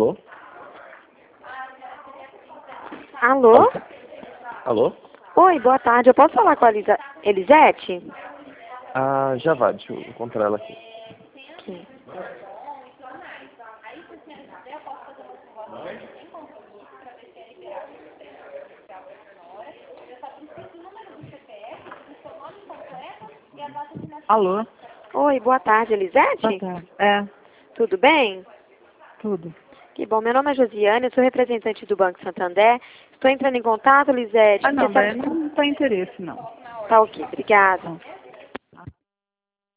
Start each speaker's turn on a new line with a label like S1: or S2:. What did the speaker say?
S1: Alô?
S2: Alô?
S1: Alô?
S2: Oi, boa tarde. Eu posso falar com a Elisete?
S1: Ah, já vai, deixa eu encontrar ela aqui.
S2: Aqui.
S3: Alô?
S2: Oi, boa tarde, Elisete?
S3: Boa tarde. É,
S2: Tudo bem?
S3: tudo.
S2: Que bom, meu nome é Josiane, eu sou representante do Banco Santander. Estou entrando em contato, Elisete.
S3: Ah, não,
S2: porque
S3: daí não tem interesse, não.
S2: Tá ok, obrigada.
S3: Bom.